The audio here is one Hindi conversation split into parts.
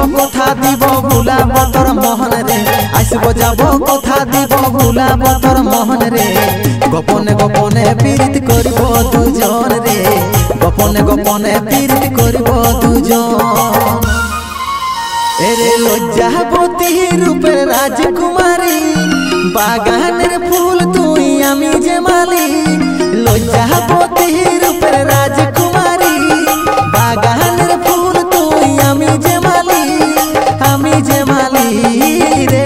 कथा दीब भुलाब तोर मोहन रे आसब जाब कथा दीब भुलाब तोर मोहन रे गोपने गोपने पीड़ित करिब दुजन रे गोपने गोपने पीड़ित करिब दुजन एरे लज्जावती रूपे राजकुमारी बागानेर फूल तुई आमी जे माली लज्जावती रूपे राजकुमारी बागानेर फूल तुई आमी जे माली रे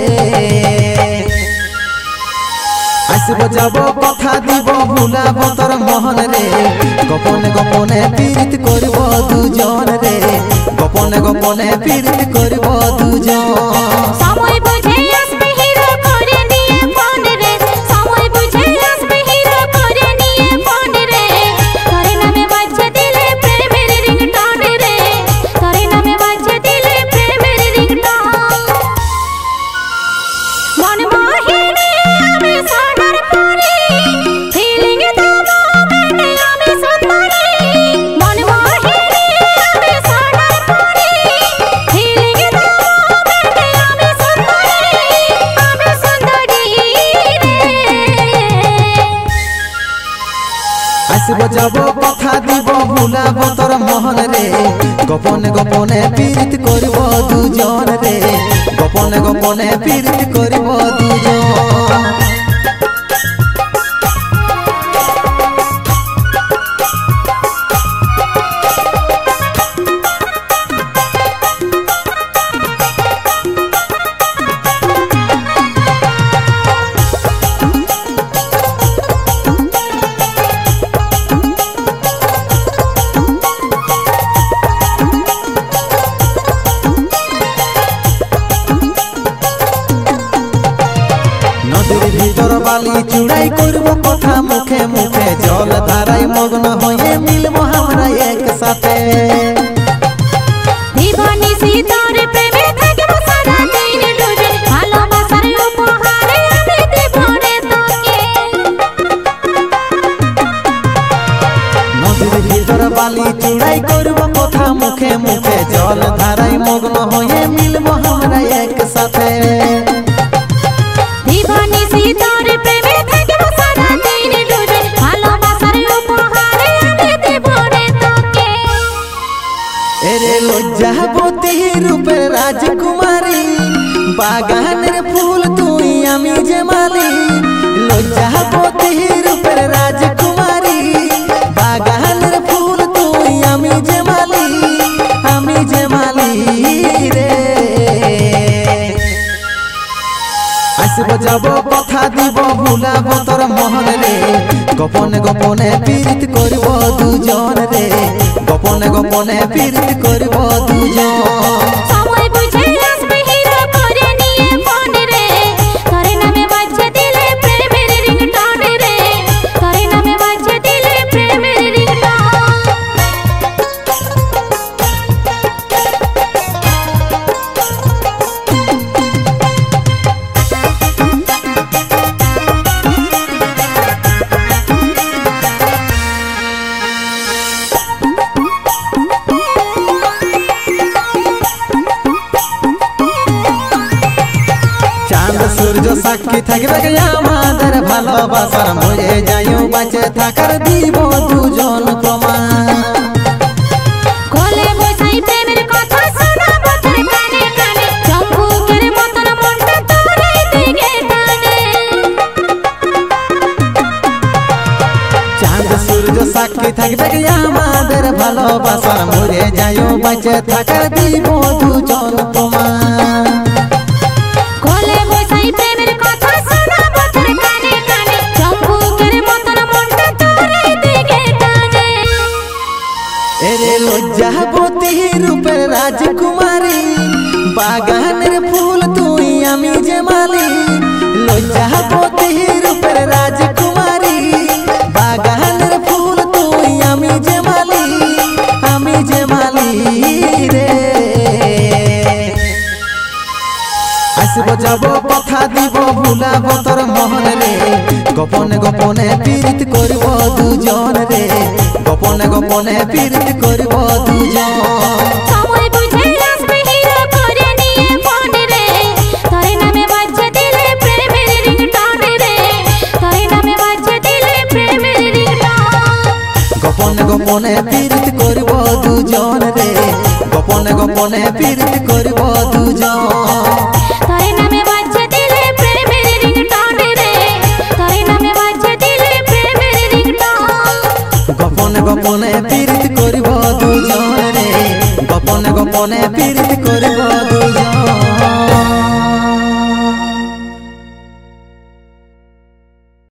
आसब जाब कथा दीब भुलाब तोर मोहन रे गोपने गोपने पीड़ित करिब दुजन रे गोपने गोपने पीड़ित करिब दुजन समय बुझे आसबे हिरो करे निये फोन रे समय बुझे आसबे हिरो करे निये फोन रे तोरे नामे बाजे दिले प्रेमेर रिंगटोन रे तोरे नामे बाजे दिले प्रेमेर रिंगटोन मन मोहिनी आमी सोनार परी फीलिंग दामो बेटे आमी सुंदरी मन मोहिनी आमी सोनार परी फीलिंग दामो बेटे आमी सुंदरी रे आसब जाब कथा दीब भुलाब तोर मोहन रे गोपने गोपने पीड़ित करिब दुजन रे गोपने गोपने पीड़ित करिब दुजन ভিতর বালি চুড়াই করব কথা মুখে মুখে জল ধারায় মগ্ন হয়ে মিলব আমরা একসাথে দীবানি সীতার প্রেমে থাকিব সারা দিন ডুবে ভালোবাসার উপহারে আমি দেব রে তোকে নদীর ভিতর বালি চুড়াই করব কথা মুখে মুখে জল ধারায় মগ্ন হয়ে মিলব আমরা একসাথে দীবানি সীতার প্রেমে থাকিব সারা দিন ডুবে ভালোবাসার উপহারে আমি দেব রে তোকে এরে লজ্জাবতী রূপে রাজকুমারী বাগানের ফুল তুই আমি যে মালি লজ্জাবতী রূপে রাজকুমারী বাগানের ফুল তুই আমি যে মালি রে आसब जाब कथा दीब भुलाब तोर मोहन रे गोपने गोपने पीड़ित करिब दुजन रे गोपने गोपने पीड़ित करिब दुजन समय बुझे आसबे हिरो करे निये फोन रे तोरे नामे बाजे दिले प्रेमेर रिंगटोन रे तोरे नामे बाजे दिले प्रेमेर रिंगटोन सूर्य साक्षी থাকবে আমাদের ভালোবাসার মরে যাইও বাঁচে থাকার দিব দুজন প্রমাণ কোলে বসাই প্রেমের কথা শোনাবো তোর কানে কানে চম্পুকের মতন মনটা তোরে দিকে টানে চাঁদ সূর্য সাক্ষী থাকবে আমাদের ভালোবাসার মরে যাইও বাঁচে থাকার দিব দুজন প্রমাণ কোলে বসাই প্রেমের কথা শোনাবো তোর কানে কানে চম্পুকের মতন মনটা তোরে দিকে টানে এরে লজ্জাবতী রূপে রাজকুমারী বাগানের ফুল তুই আমি যে মালি লজ্জাবতী রূপে রাজকুমারী বাগানের ফুল তুই আমি যে মালি রে आसब जाब कथा दीब भुलाब तोर मोहन रे गोपने गोपने पीड़ित करिब दुजन रे गोपने गोपने पीड़ित करिब दुजन समय बुझे आसबे हिरो গোপনে গোপনে পীড়িত করিব দুজন রে গোপনে গোপনে পীড়িত করিব দুজন তোরে নামে বাজছে দিলে প্রেমের রিংটোন রে তোরে নামে বাজছে দিলে প্রেমের রিংটোন গোপনে গোপনে পীড়িত করিব দুজন রে গোপনে গোপনে